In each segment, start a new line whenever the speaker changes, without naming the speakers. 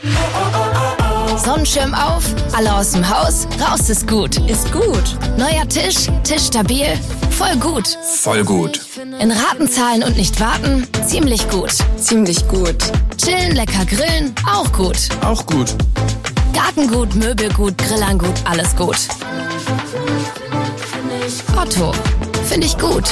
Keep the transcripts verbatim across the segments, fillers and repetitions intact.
Sonnenschirm auf, alle aus dem Haus, raus ist gut.
Ist gut.
Neuer Tisch, Tisch stabil, voll gut.
Voll gut.
In Raten zahlen und nicht warten, ziemlich gut.
Ziemlich gut.
Chillen, lecker grillen, auch gut.
Auch gut.
Gartengut, Möbelgut, Grillangut, alles gut. Otto, finde ich gut.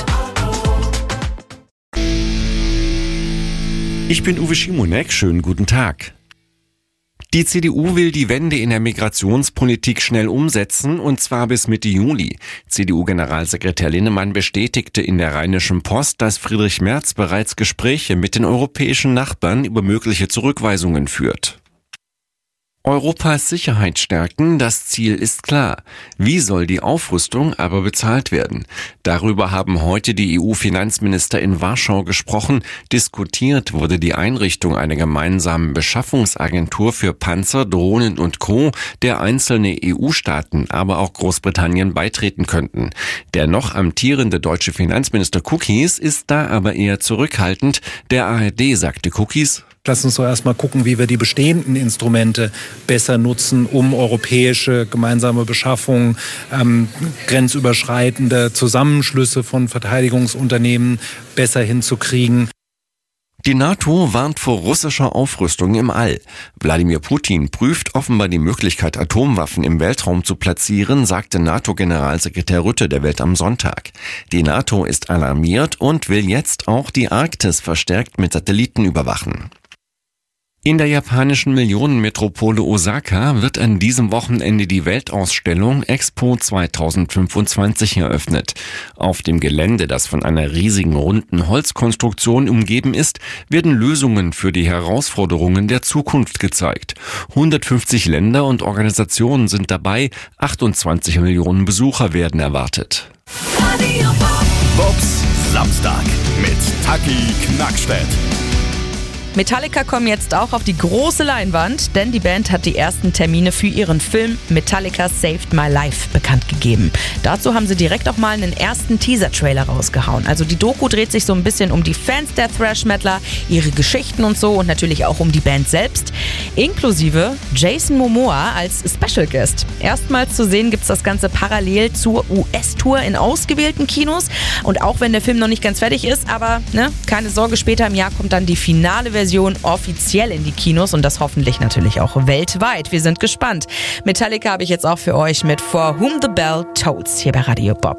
Ich bin Uwe Schimonek, schönen guten Tag. Die C D U will die Wende in der Migrationspolitik schnell umsetzen, und zwar bis Mitte Juli. C D U-Generalsekretär Linnemann bestätigte in der Rheinischen Post, dass Friedrich Merz bereits Gespräche mit den europäischen Nachbarn über mögliche Zurückweisungen führt. Europas Sicherheit stärken, das Ziel ist klar. Wie soll die Aufrüstung aber bezahlt werden? Darüber haben heute die E U-Finanzminister in Warschau gesprochen. Diskutiert wurde die Einrichtung einer gemeinsamen Beschaffungsagentur für Panzer, Drohnen und Co., der einzelne E U-Staaten, aber auch Großbritannien beitreten könnten. Der noch amtierende deutsche Finanzminister Cookies ist da aber eher zurückhaltend. Der A R D sagte Cookies:
Lass uns doch erstmal gucken, wie wir die bestehenden Instrumente besser nutzen, um europäische gemeinsame Beschaffungen, ähm, grenzüberschreitende Zusammenschlüsse von Verteidigungsunternehmen besser hinzukriegen.
Die NATO warnt vor russischer Aufrüstung im All. Wladimir Putin prüft offenbar die Möglichkeit, Atomwaffen im Weltraum zu platzieren, sagte NATO-Generalsekretär Rutte der Welt am Sonntag. Die NATO ist alarmiert und will jetzt auch die Arktis verstärkt mit Satelliten überwachen. In der japanischen Millionenmetropole Osaka wird an diesem Wochenende die Weltausstellung Expo zwanzig fünfundzwanzig eröffnet. Auf dem Gelände, das von einer riesigen runden Holzkonstruktion umgeben ist, werden Lösungen für die Herausforderungen der Zukunft gezeigt. hundertfünfzig Länder und Organisationen sind dabei, achtundzwanzig Millionen Besucher werden erwartet.
Bobs Samstag mit Taki Knackstedt.
Metallica kommen jetzt auch auf die große Leinwand, denn die Band hat die ersten Termine für ihren Film Metallica Saved My Life bekannt gegeben. Dazu haben sie direkt auch mal einen ersten Teaser-Trailer rausgehauen. Also die Doku dreht sich so ein bisschen um die Fans der Thrash-Metaler, ihre Geschichten und so, und natürlich auch um die Band selbst, inklusive Jason Momoa als Special Guest. Erstmals zu sehen gibt's das Ganze parallel zur U S-Tour in ausgewählten Kinos, und auch wenn der Film noch nicht ganz fertig ist, aber ne, keine Sorge, später im Jahr kommt dann die finale Version offiziell in die Kinos, und das hoffentlich natürlich auch weltweit. Wir sind gespannt. Metallica habe ich jetzt auch für euch mit For Whom the Bell Tolls hier bei Radio Bob.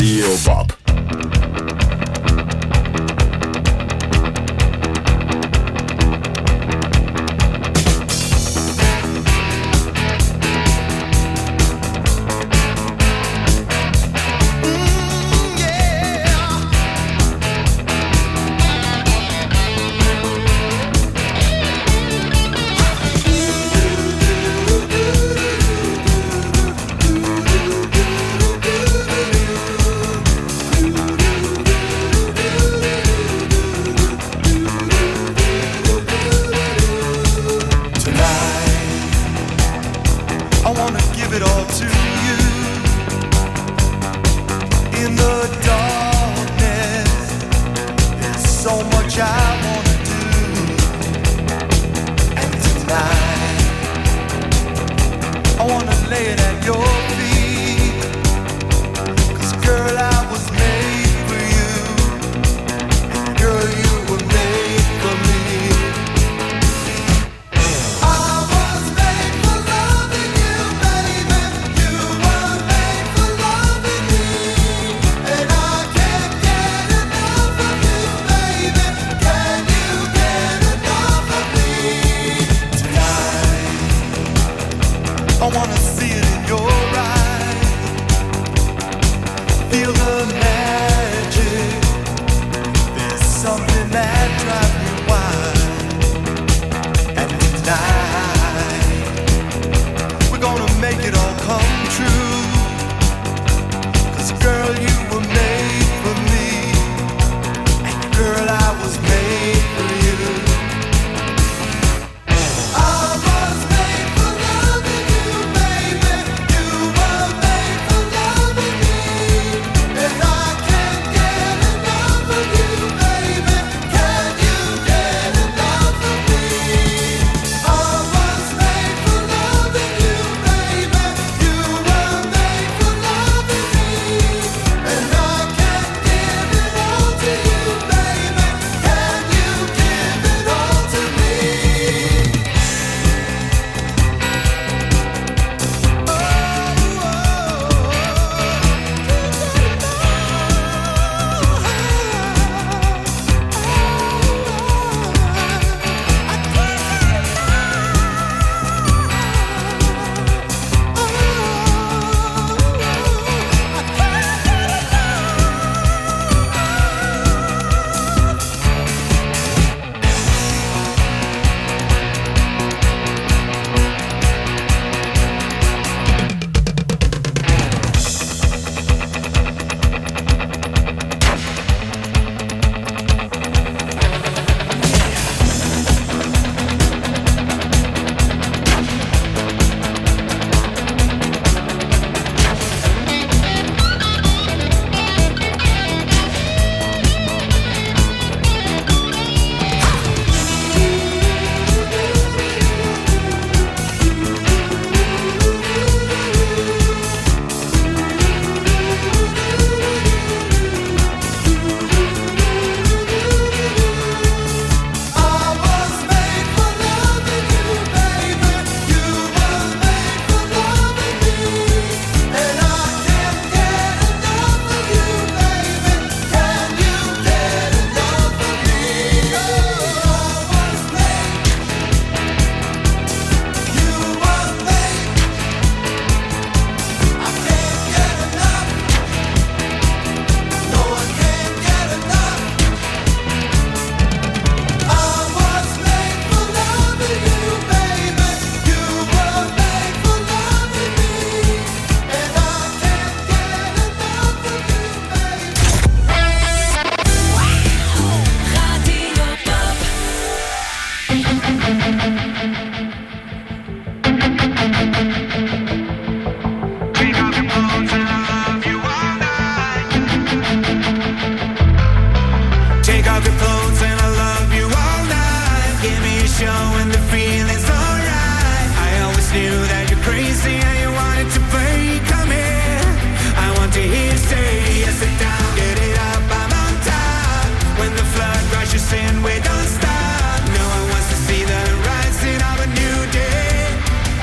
Radio Bob.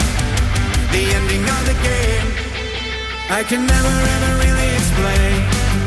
I can never ever really explain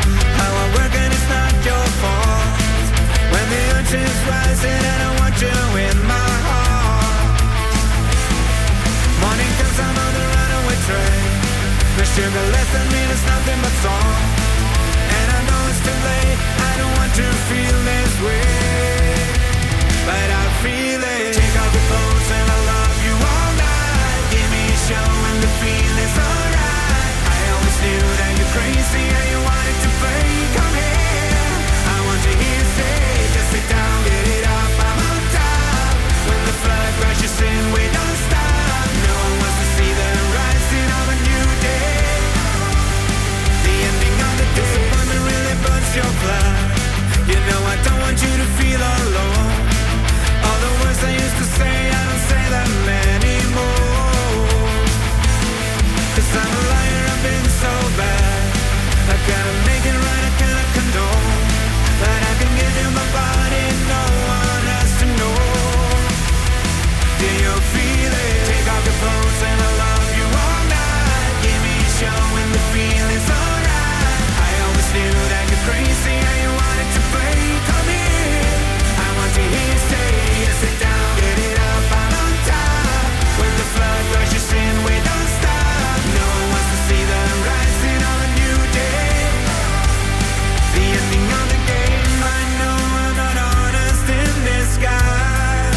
Sugar, listen me, there's nothing but song. And I know it's too late, I don't want to feel this way, but I feel it. Take off your clothes and I love you all night. Give me a show and the feeling's alright. I always knew that you're crazy and you wanted to play. Come here, I want to hear you say, just sit down, get it up, I'm on top. When the flood rushes in, we don't stop. No one wants to see the rising of a new day. The ending of the disappointment really burns your blood. You know I don't want you to feel alone. All the words I used to say, I don't say them anymore. Cause I'm a liar, I've been so bad. I gotta make it right, I cannot condone. But I can give you my body, no one has to know. Do you feel it? Take off your clothes and I love you all night. Give me a show and the feeling's alright. I always knew that you're crazy and you wanted to play. Come here, I want to hear you say, sit down, get it up, I'm on top. When the flood rushes in, we don't stop. No one wants to see the rising of a new day. The ending of the game, I know I'm not honest in disguise.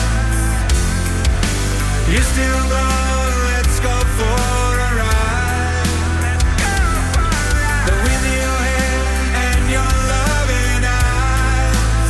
You still go, let's go for a ride. But with your hair and your loving eyes,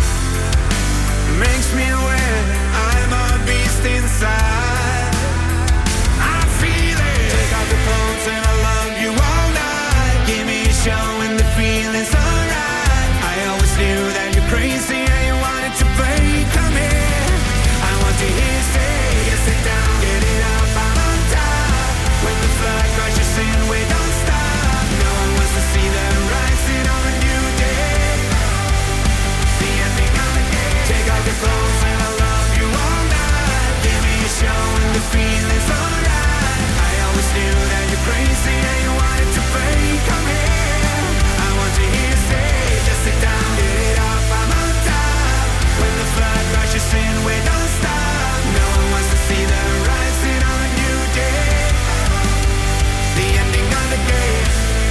makes me wet, I'm a beast inside. I feel it. Take off the clothes and I love you all night. Give me a show and the feeling's alright. I always knew that you're crazy and you wanted to play. Come here, I want to hear you say, yes, sit down, get it up, I'm on top. When the flood rushes in, we don't stop. No one wants to see the rising of a new day. The ending of the game. Take off your clothes and I love you all night. Give me a show and the feeling's alright. I always knew that you're crazy and you wanted to play. Come here, I want to hear you say, just sit down, get it up, I'm on top. When the flood rushes in, we don't stop. No one wants to see the rising of a new day. The ending of the game.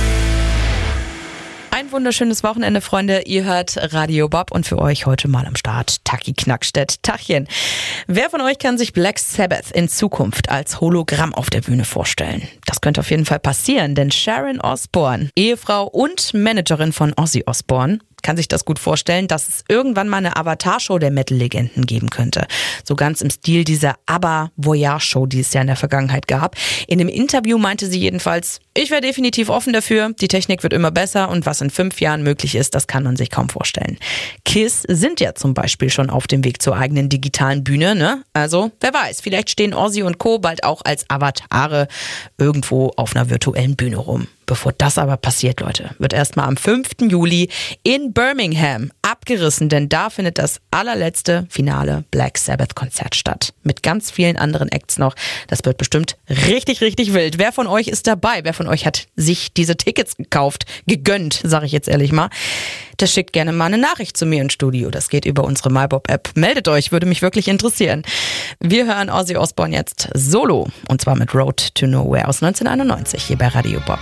Ein wunderschönes Wochenende, Freunde. Ihr hört Radio Bob und für euch heute mal am Start Taki Knackstedt. Tachchen. Wer von euch kann sich Black Sabbath in Zukunft als Hologramm auf der Bühne vorstellen? Das könnte auf jeden Fall passieren, denn Sharon Osbourne, Ehefrau und Managerin von Ozzy Osbourne, kann sich das gut vorstellen, dass es irgendwann mal eine Avatar-Show der Metal-Legenden geben könnte. So ganz im Stil dieser ABBA-Voyage-Show, die es ja in der Vergangenheit gab. In dem Interview meinte sie jedenfalls, ich wäre definitiv offen dafür, die Technik wird immer besser und was in fünf Jahren möglich ist, das kann man sich kaum vorstellen. Kiss sind ja zum Beispiel schon auf dem Weg zur eigenen digitalen Bühne, ne? Also, wer weiß, vielleicht stehen Ozzy und Co. bald auch als Avatare irgendwo auf einer virtuellen Bühne rum. Bevor das aber passiert, Leute, wird erstmal am fünften Juli in Birmingham abgerissen, denn da findet das allerletzte finale Black Sabbath Konzert statt. Mit ganz vielen anderen Acts noch. Das wird bestimmt richtig, richtig wild. Wer von euch ist dabei? Wer von euch hat sich diese Tickets gekauft? Gegönnt, sage ich jetzt ehrlich mal. Das schickt gerne mal eine Nachricht zu mir ins Studio. Das geht über unsere MyBob-App. Meldet euch, würde mich wirklich interessieren. Wir hören Ozzy Osbourne jetzt solo. Und zwar mit Road to Nowhere aus neunzehnhunderteinundneunzig hier bei Radio Bob.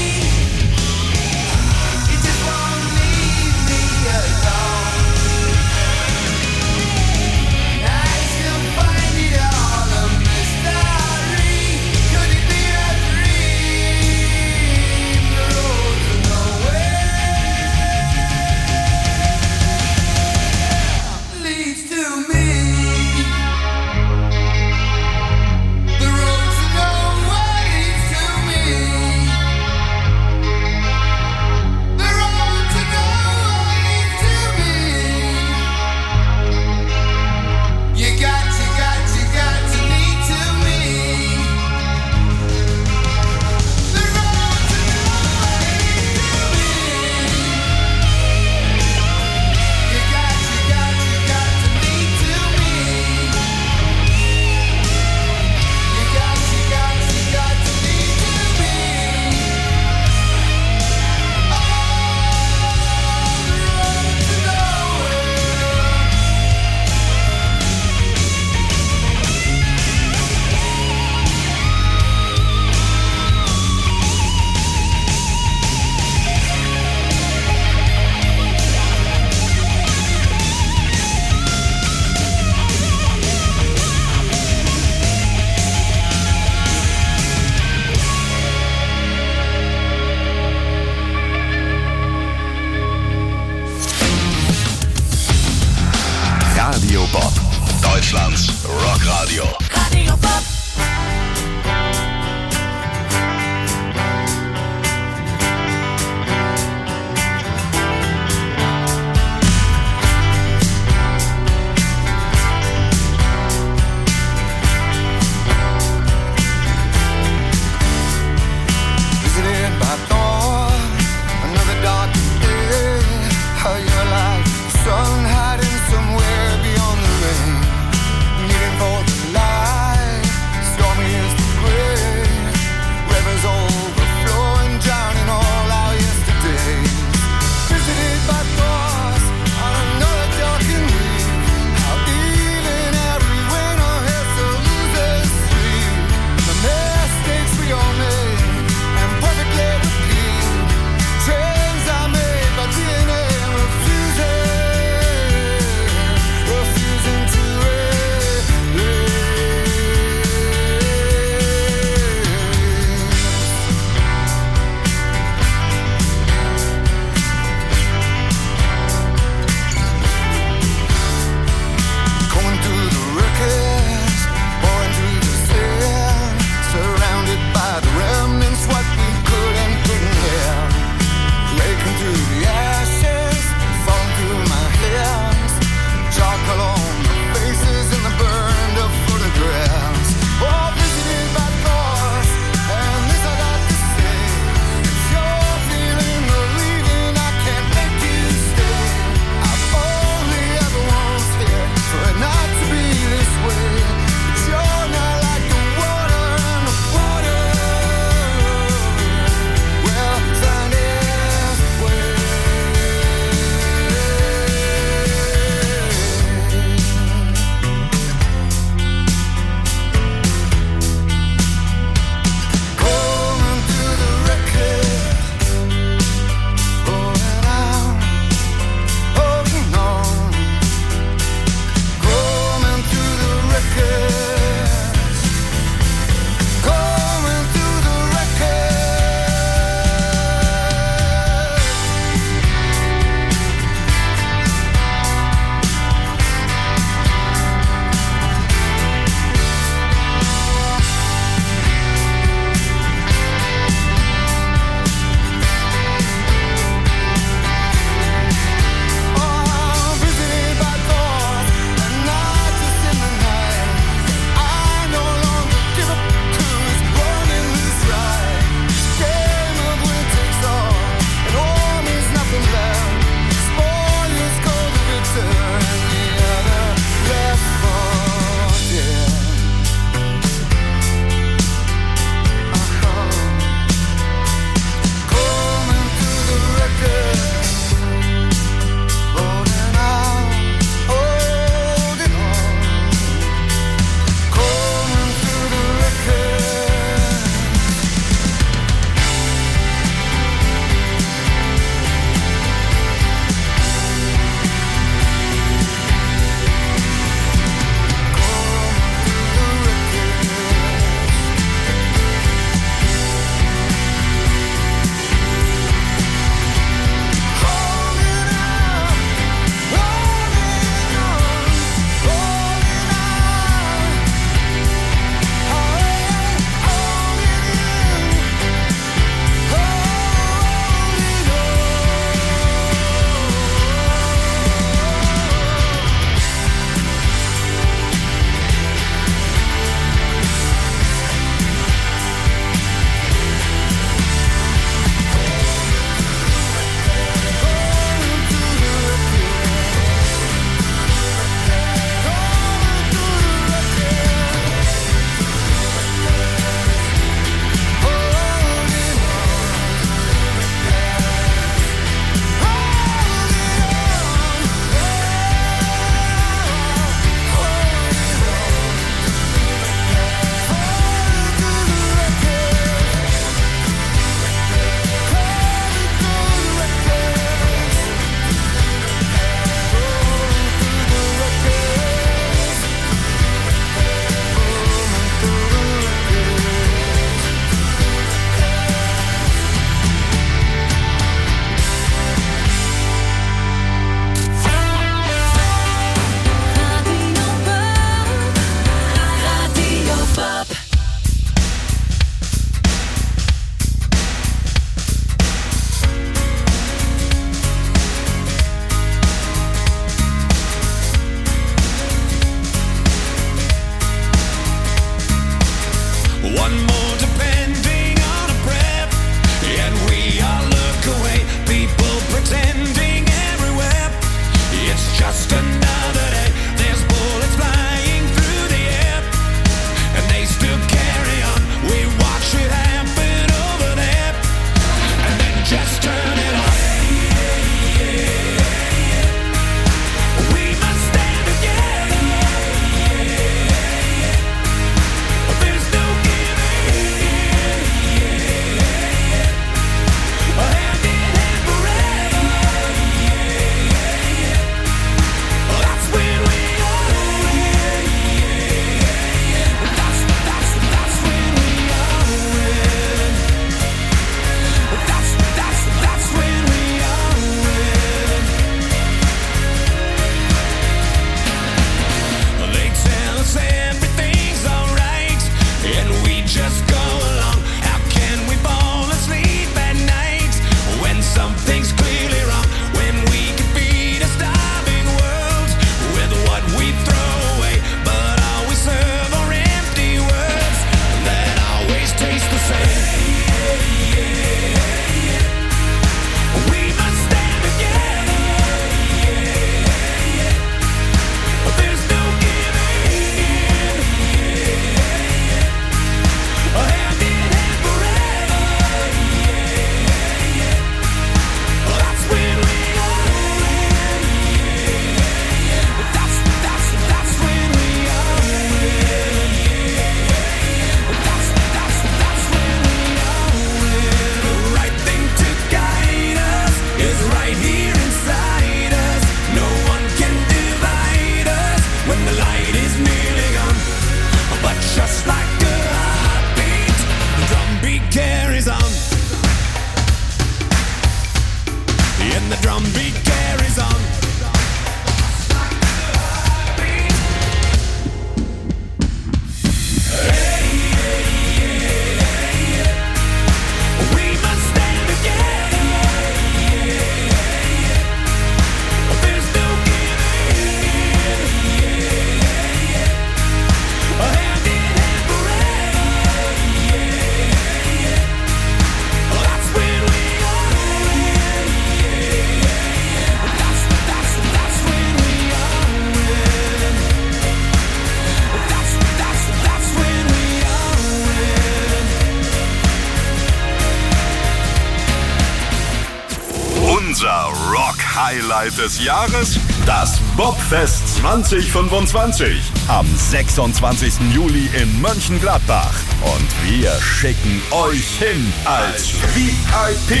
Highlight des Jahres? Das Bobfest zwanzig fünfundzwanzig am sechsundzwanzigsten Juli in Mönchengladbach. Und wir schicken euch hin als V I P.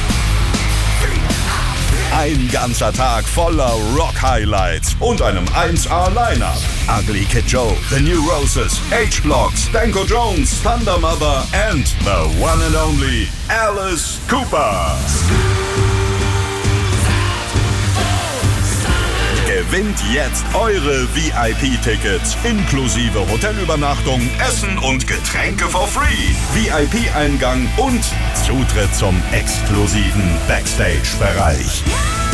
Ein ganzer Tag voller Rock-Highlights und einem eins A-Line-Up. Ugly Kid Joe, The New Roses, H-Block, Danko Jones, Thunder Mother and the one and only Alice Cooper. Gewinnt jetzt eure V I P-Tickets inklusive Hotelübernachtung, Essen und Getränke for free, V I P-Eingang und Zutritt zum exklusiven Backstage-Bereich.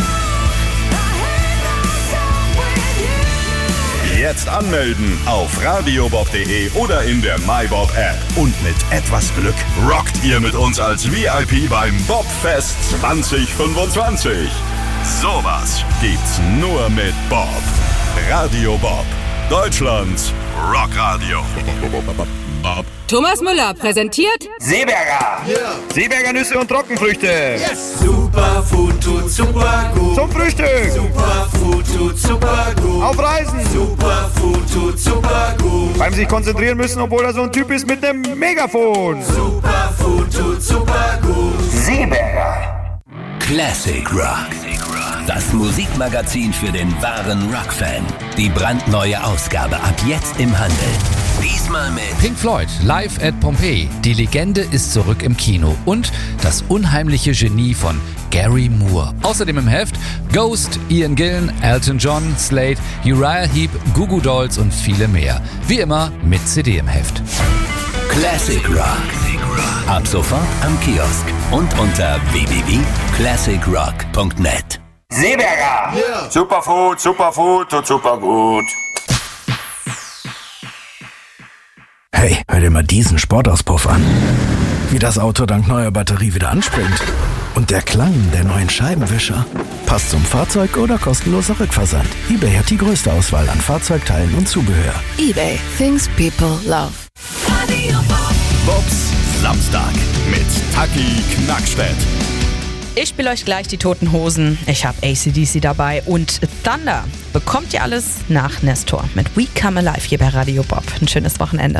Jetzt anmelden auf radiobob punkt de oder in der MyBob-App. Und mit etwas Glück rockt ihr mit uns als V I P beim Bobfest zwanzig fünfundzwanzig. Sowas gibt's nur mit Bob. Radio Bob, Deutschlands Rockradio. Bob.
Thomas Müller präsentiert
Seeberger.
Yeah.
Seeberger Nüsse und Trockenfrüchte.
Yes. Superfood tut super gut.
Zum Frühstück.
Superfood tut super gut.
Auf Reisen.
Superfood tut super gut.
Beim sich konzentrieren müssen, obwohl er so ein Typ ist mit dem Megafon.
Superfood tut super gut.
Seeberger. Classic Rock. Das Musikmagazin für den wahren Rock-Fan. Die brandneue Ausgabe ab jetzt im Handel. Diesmal mit
Pink Floyd, live at Pompeii. Die Legende ist zurück im Kino. Und das unheimliche Genie von Gary Moore. Außerdem im Heft Ghost, Ian Gillan, Elton John, Slade, Uriah Heep, Goo Goo Dolls und viele mehr. Wie immer mit C D im Heft.
Classic Rock. Ab sofort am Kiosk und unter w w w punkt classic rock punkt net.
Seeberger.
Yeah.
Superfood, Superfood und super gut.
Hey, hör dir mal diesen Sportauspuff an. Wie das Auto dank neuer Batterie wieder anspringt. Und der Klang der neuen Scheibenwischer. Passt zum Fahrzeug oder kostenloser Rückversand. eBay hat die größte Auswahl an Fahrzeugteilen und Zubehör.
eBay, things people love.
Bobs Samstag mit Taki Knackstedt.
Ich spiele euch gleich die Toten Hosen. Ich habe A C D C dabei und Thunder. Bekommt ihr alles nach Nestor mit We Come Alive hier bei Radio Bob. Ein schönes Wochenende.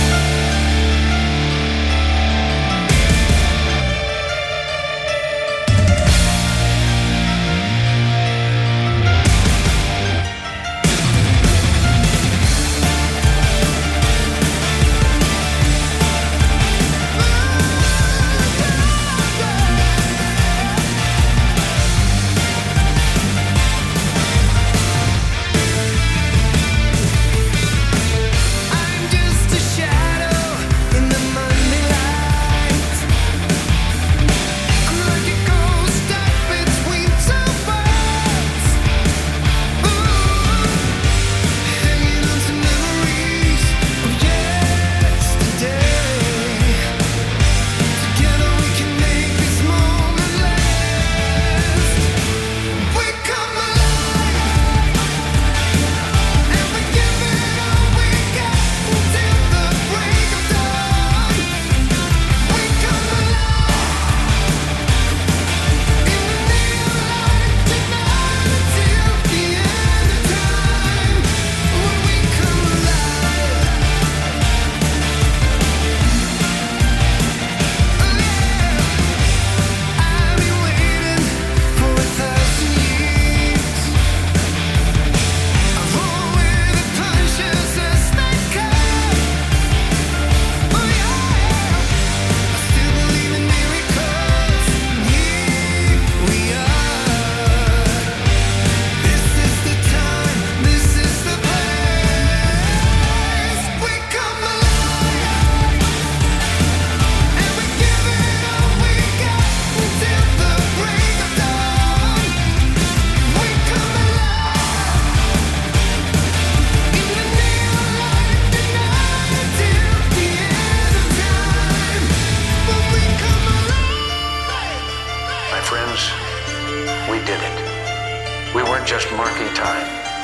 just marking time.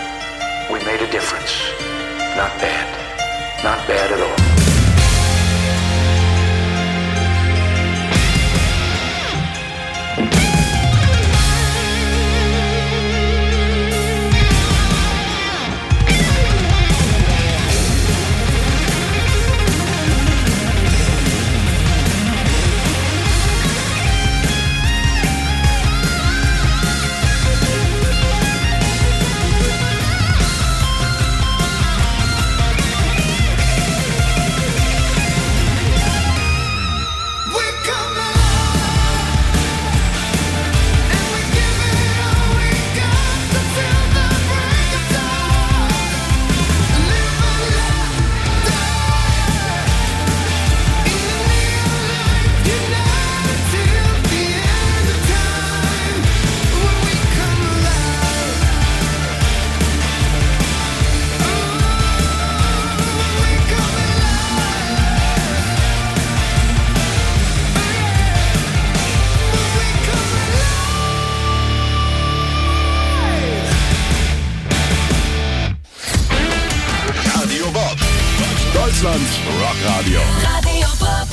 We made a difference. Not bad. Not bad at all.
Deutschlands Rockradio.
Radio Bob.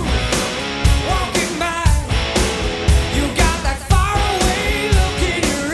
Walking by, you got that faraway look in your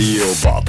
Radio Bob.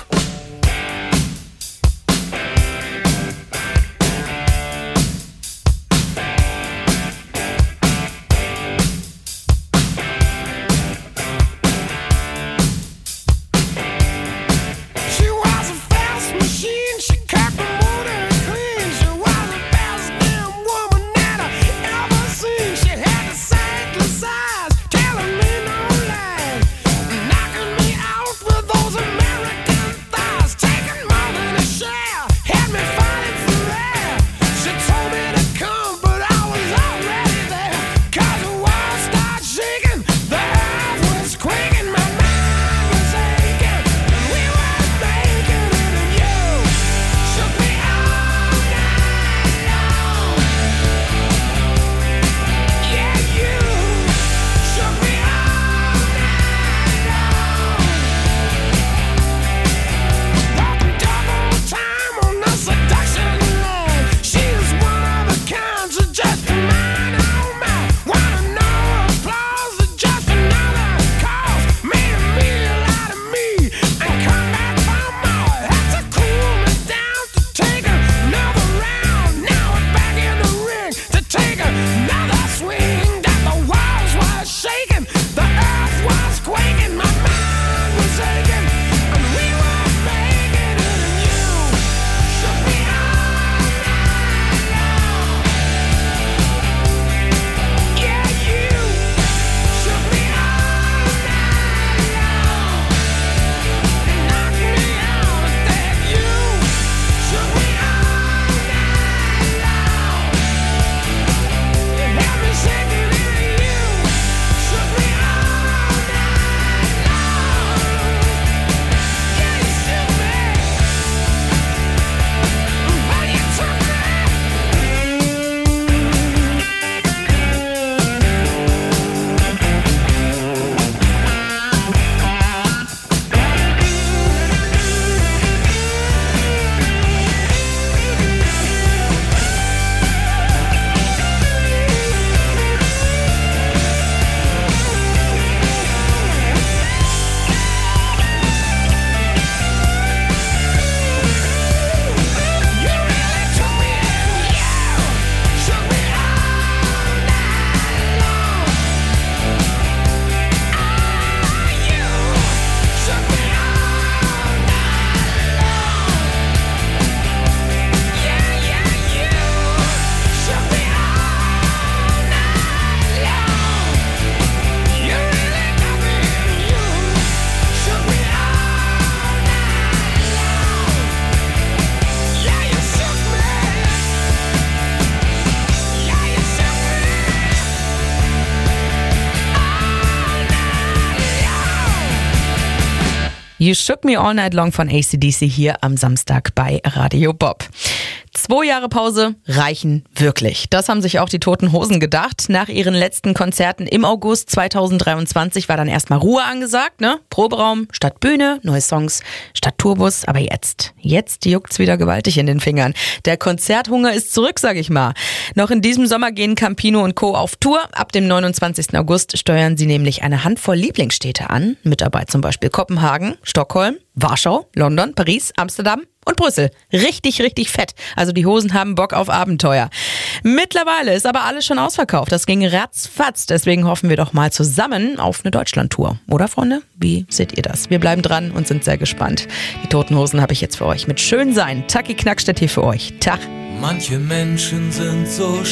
You Shook Me All Night Long von A C D C hier am Samstag bei Radio Bob. Zwei Jahre Pause reichen wirklich. Das haben sich auch die Toten Hosen gedacht. Nach ihren letzten Konzerten im August zweitausenddreiundzwanzig war dann erstmal Ruhe angesagt, ne? Proberaum statt Bühne, neue Songs statt Tourbus. Aber jetzt, jetzt juckt's wieder gewaltig in den Fingern. Der Konzerthunger ist zurück, sag ich mal. Noch in diesem Sommer gehen Campino und Co. auf Tour. Ab dem neunundzwanzigsten August steuern sie nämlich eine Handvoll Lieblingsstädte an. Mit dabei zum Beispiel Kopenhagen, Stockholm, Warschau, London, Paris, Amsterdam und Brüssel. Richtig, richtig fett. Also die Hosen haben Bock auf Abenteuer. Mittlerweile ist aber alles schon ausverkauft. Das ging ratzfatz. Deswegen hoffen wir doch mal zusammen auf eine Deutschlandtour. Oder, Freunde? Wie seht ihr das? Wir bleiben dran und sind sehr gespannt. Die Toten Hosen habe ich jetzt für euch mit Schön sein. Taki Knackstedt hier für euch. Tag.
Manche Menschen sind so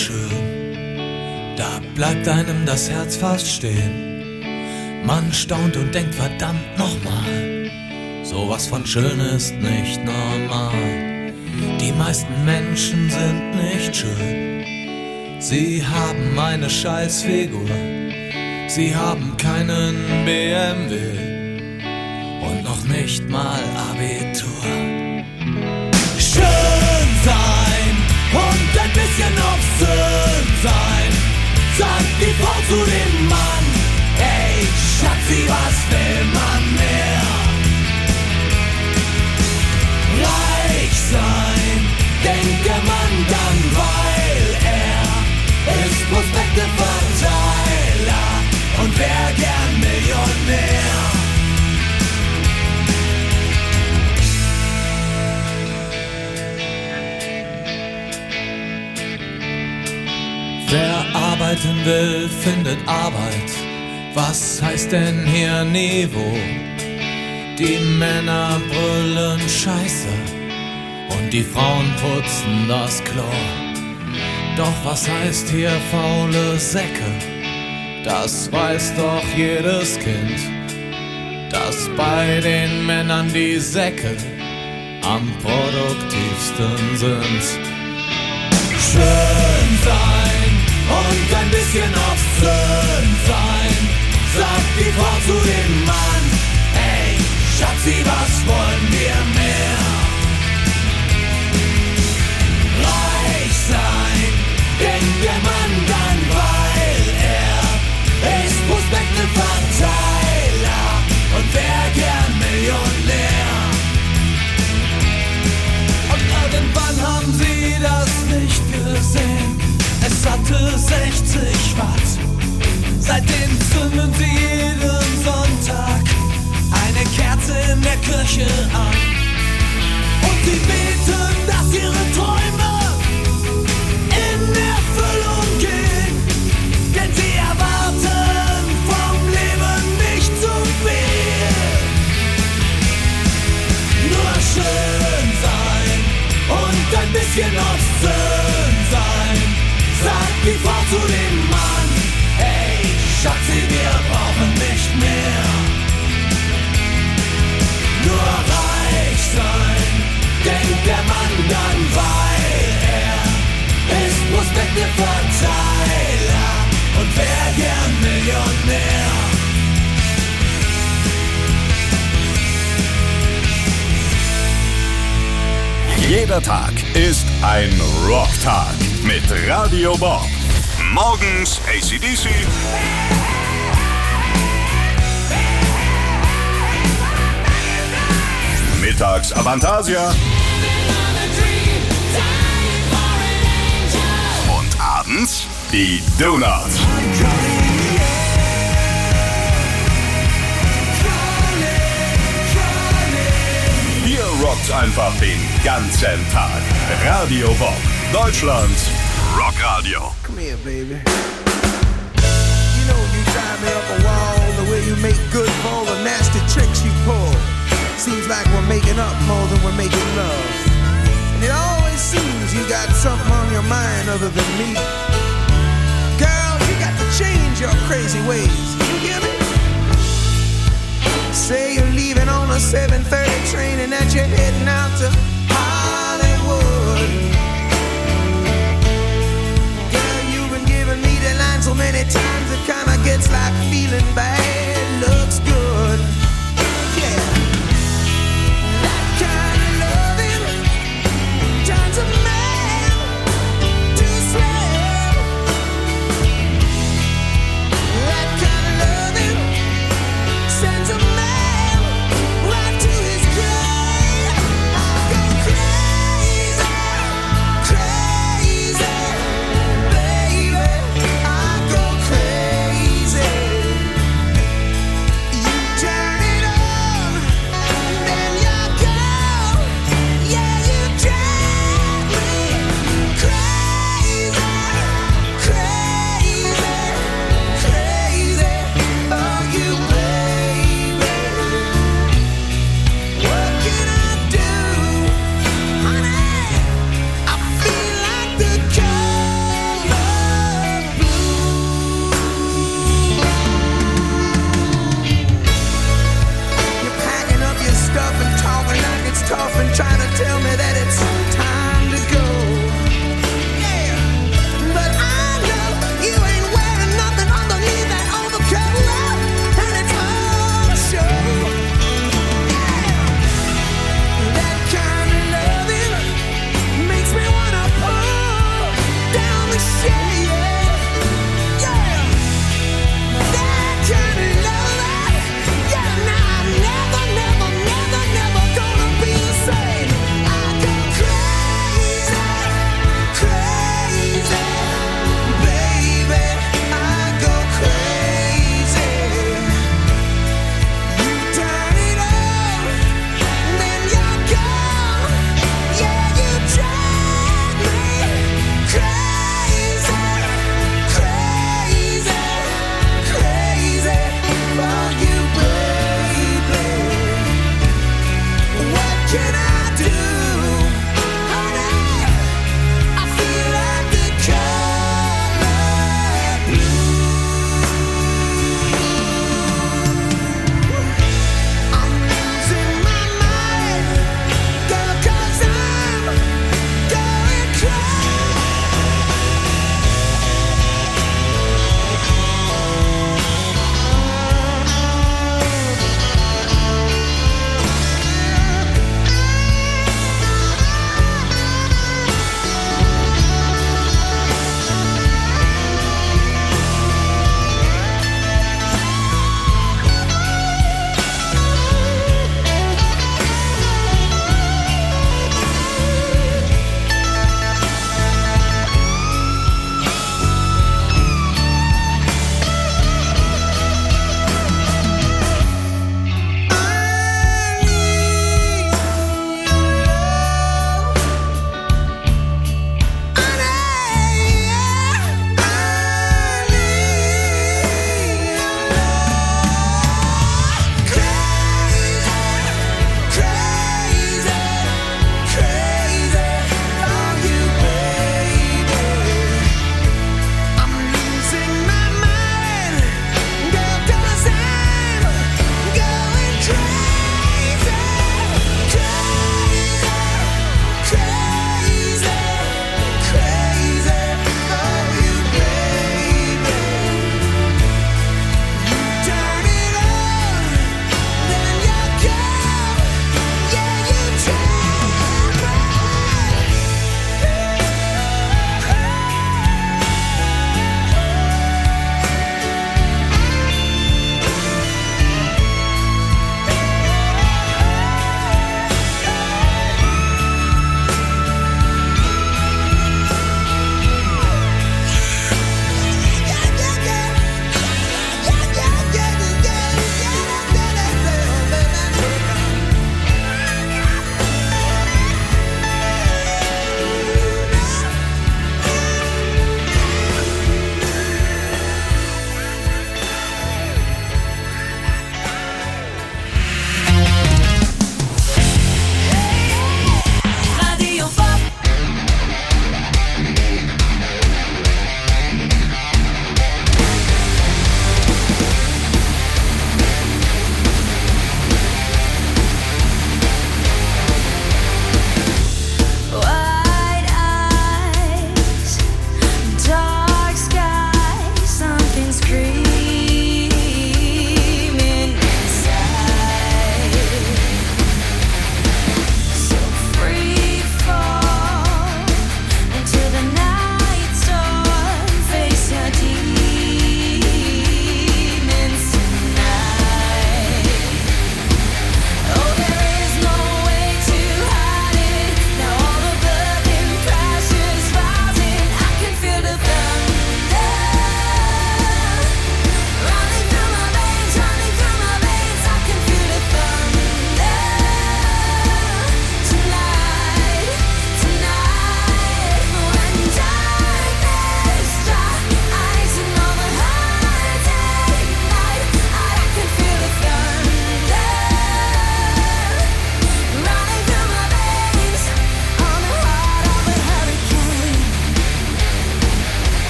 schön, da bleibt einem das Herz fast stehen. Man staunt und denkt, verdammt nochmal, sowas von schön ist nicht normal. Die meisten Menschen sind nicht schön, sie haben eine Scheißfigur, sie haben keinen B M W und noch nicht mal Abitur. Schön sein und ein bisschen obszön sein, sagt die Frau zu dem Mann. Hey, Schatzi, was will man mehr? Reich sein, denkt der Mann dann, weil er ist Prospekteverteiler und wär gern Millionär. arbeiten will, findet Arbeit. Was heißt denn hier Niveau? Die Männer brüllen Scheiße und die Frauen putzen das Klo. Doch was heißt hier faule Säcke? Das weiß doch jedes Kind, dass bei den Männern die Säcke am produktivsten sind. Schön sein und ein bisschen obszön sein, sagt die Frau zu dem Mann. Ey, Schatzi, was wollen wir mehr? Reich sein, denkt der Mann dann, weil er ist Prospekteverteiler und wär gern Millionär. Und irgendwann haben sie das nicht gesehen. Es hatte sechzig Watt. Seitdem zünden sie jeden Sonntag eine Kerze in der Kirche an. Und sie beten, dass ihre Träume in Erfüllung gehen. Denn sie erwarten vom Leben nicht zu viel. Nur schön sein und ein bisschen obszön sein, sagt die Frau zu dem Mann. Hey, Schatzi, wir brauchen nicht mehr. Nur reich sein, denkt der Mann dann, weil er ist Prospekteverteiler und wär gern Millionär.
Jeder Tag ist ein Rocktag mit Radio Bob. Morgens A C D C. Mittags Avantasia. Und abends die Donuts. Hier rockt's einfach den ganzen Tag. Radio Bob, Deutschlands Rockradio.
Come here, baby. You know you drive me up a wall, the way you make good for all the nasty tricks you pull. Seems like we're making up more than we're making love. And it always seems you got something on your mind other than me. Girl, you got to change your crazy ways. You hear me? Say you're leaving on a seven thirty train and that you're heading out to Hollywood. Girl, you've been giving me the line so many times it kinda gets like feeling bad looks good. Yeah. That kind of loving turns a man to slave. That kind of loving sends a man right to his grave. I go crazy, crazy, baby. I go crazy.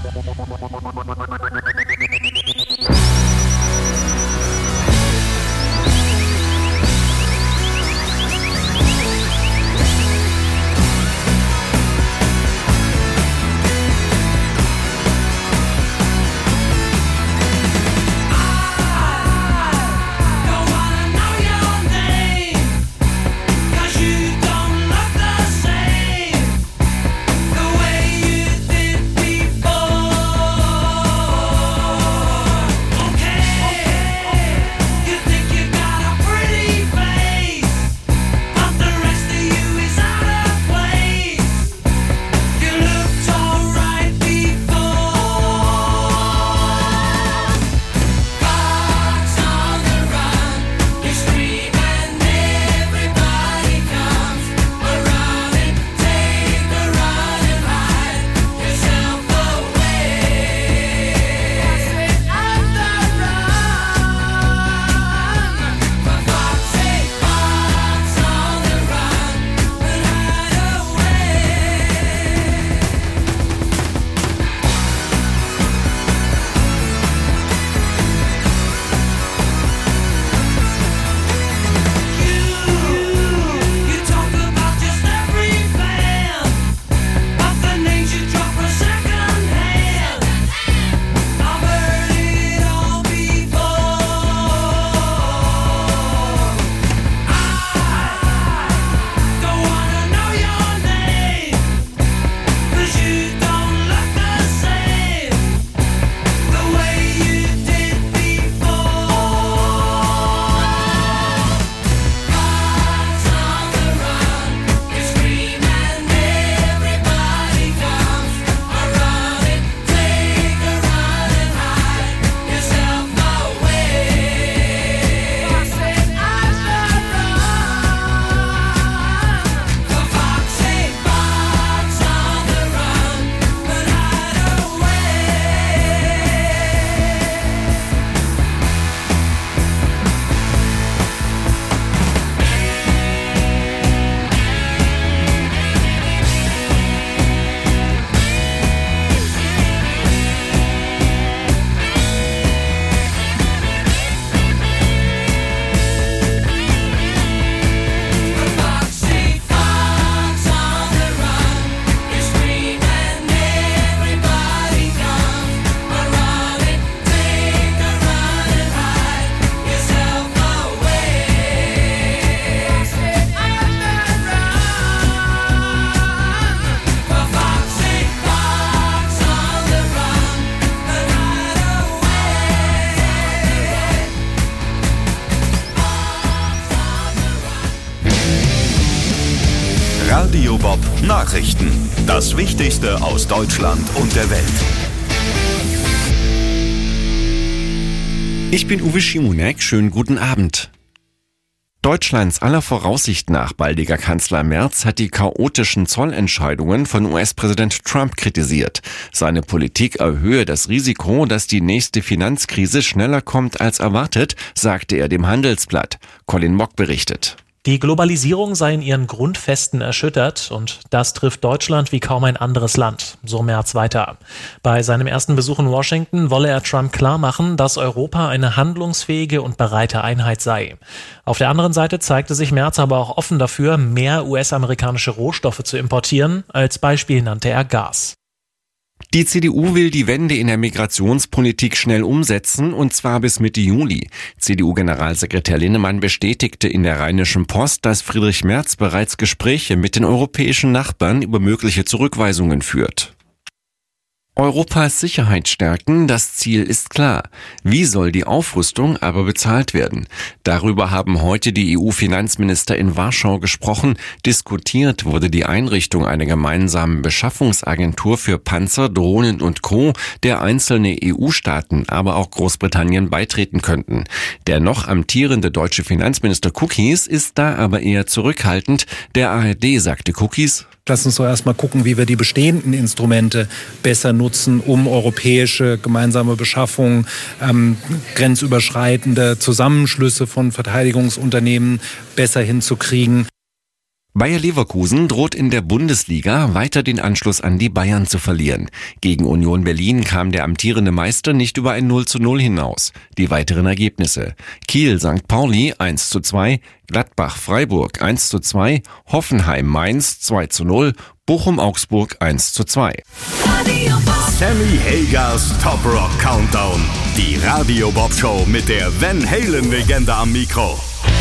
Radio Bob Nachrichten. Das Wichtigste aus Deutschland und der Welt.
Ich bin Uwe Schimonek, schönen guten Abend. Deutschlands aller Voraussicht nach baldiger Kanzler Merz hat die chaotischen Zollentscheidungen von U S-Präsident Trump kritisiert. Seine Politik erhöhe das Risiko, dass die nächste Finanzkrise schneller kommt als erwartet, sagte er dem Handelsblatt. Colin Mock berichtet.
Die Globalisierung sei in ihren Grundfesten erschüttert und das trifft Deutschland wie kaum ein anderes Land, so Merz weiter. Bei seinem ersten Besuch in Washington wolle er Trump klarmachen, dass Europa eine handlungsfähige und bereite Einheit sei. Auf der anderen Seite zeigte sich Merz aber auch offen dafür, mehr U S-amerikanische Rohstoffe zu importieren. Als Beispiel nannte er Gas.
Die C D U will die Wende in der Migrationspolitik schnell umsetzen, und zwar bis Mitte Juli. C D U-Generalsekretär Linnemann bestätigte in der Rheinischen Post, dass Friedrich Merz bereits Gespräche mit den europäischen Nachbarn über mögliche Zurückweisungen führt. Europas Sicherheit stärken, das Ziel ist klar. Wie soll die Aufrüstung aber bezahlt werden? Darüber haben heute die E U-Finanzminister in Warschau gesprochen. Diskutiert wurde die Einrichtung einer gemeinsamen Beschaffungsagentur für Panzer, Drohnen und Co., der einzelne E U-Staaten, aber auch Großbritannien beitreten könnten. Der noch amtierende deutsche Finanzminister Cookies ist da aber eher zurückhaltend. Der A R D sagte Cookies:
Lass uns doch erstmal gucken, wie wir die bestehenden Instrumente besser nutzen, um europäische gemeinsame Beschaffung, ähm, grenzüberschreitende Zusammenschlüsse von Verteidigungsunternehmen besser hinzukriegen.
Bayer Leverkusen droht in der Bundesliga weiter den Anschluss an die Bayern zu verlieren. Gegen Union Berlin kam der amtierende Meister nicht über ein null zu null hinaus. Die weiteren Ergebnisse: Kiel Sankt Pauli eins zu zwei, Gladbach Freiburg eins zu zwei, Hoffenheim Mainz zwei zu null, Bochum Augsburg eins zu zwei.
Sammy Hagers Top Rock Countdown. Die Radio Bob Show mit der Van Halen Legende am Mikro.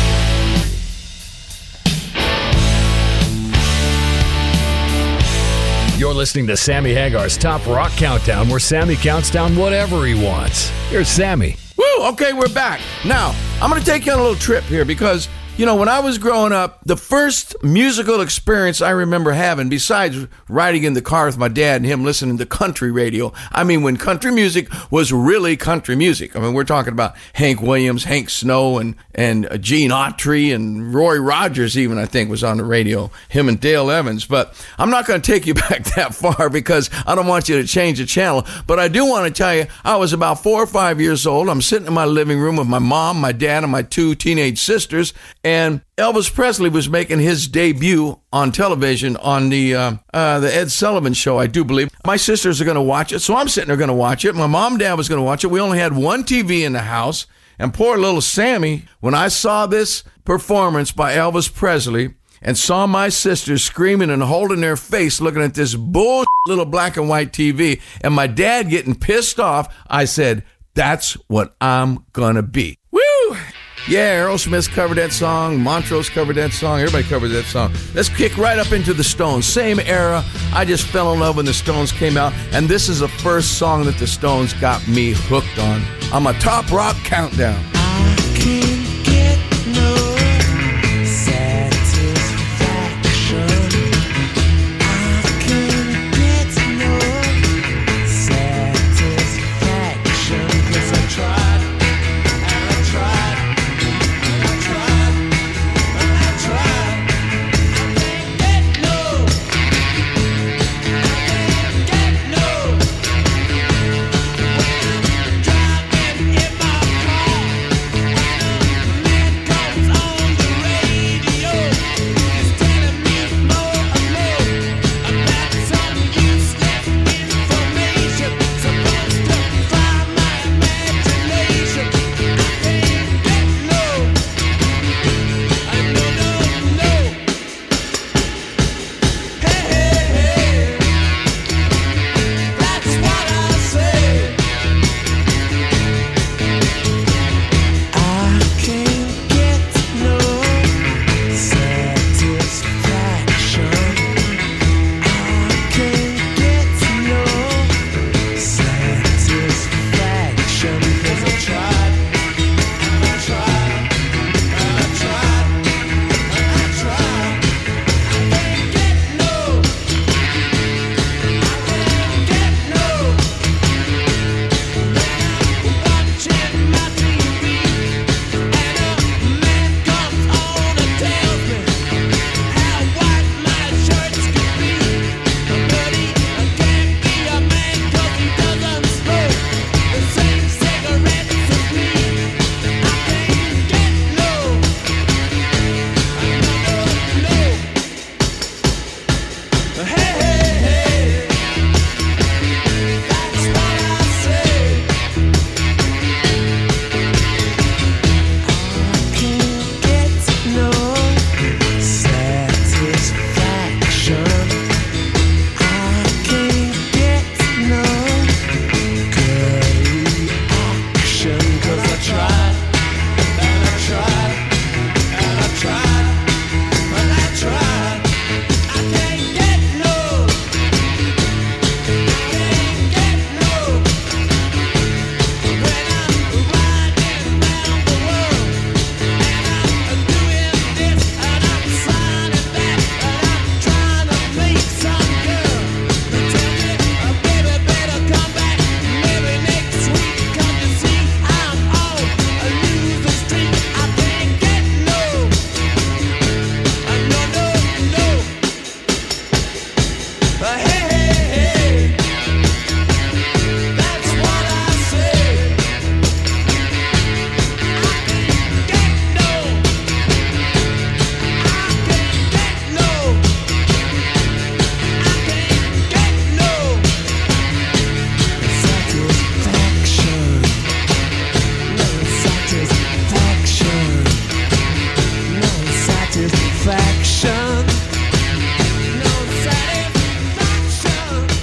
You're listening to Sammy Hagar's Top Rock Countdown, where Sammy counts down whatever he wants. Here's Sammy.
Woo! Okay, we're back. Now, I'm going to take you on a little trip here because, you know, when I was growing up, the first musical experience I remember having, besides riding in the car with my dad and him listening to country radio, I mean, when country music was really country music. I mean, we're talking about Hank Williams, Hank Snow, and, and Gene Autry, and Roy Rogers even, I think, was on the radio, him and Dale Evans. But I'm not going to take you back that far because I don't want you to change the channel. But I do want to tell you, I was about four or five years old. I'm sitting in my living room with my mom, my dad, and my two teenage sisters. And Elvis Presley was making his debut on television on the uh, uh, the Ed Sullivan Show, I do believe. My sisters are going to watch it, so I'm sitting there going to watch it. My mom and dad was going to watch it. We only had one T V in the house. And poor little Sammy, when I saw this performance by Elvis Presley and saw my sisters screaming and holding their face looking at this bull little black and white T V, and my dad getting pissed off, I said, that's what I'm going to be. Woo! Yeah, Aerosmith covered that song. Montrose covered that song. Everybody covered that song. Let's kick right up into the Stones. Same era. I just fell in love when the Stones came out. And this is the first song that the Stones got me hooked on. On my Top Rock Countdown.
I can't get no satisfaction. I can't get no satisfaction. 'Cause I tried and I tried.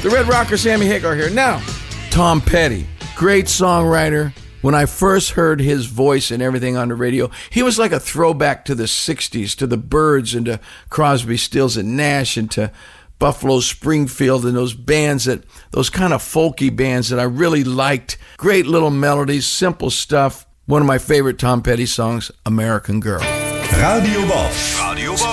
The Red Rocker, Sammy Hagar here. Now, Tom Petty, great songwriter. When I first heard his voice and everything on the radio, he was like a throwback to the sixties, to the Byrds and to Crosby, Stills and Nash and to Buffalo Springfield and those bands that, those kind of folky bands that I really liked. Great little melodies, simple stuff. One of my favorite Tom Petty songs, American Girl.
Radio Bob. Radio Bob.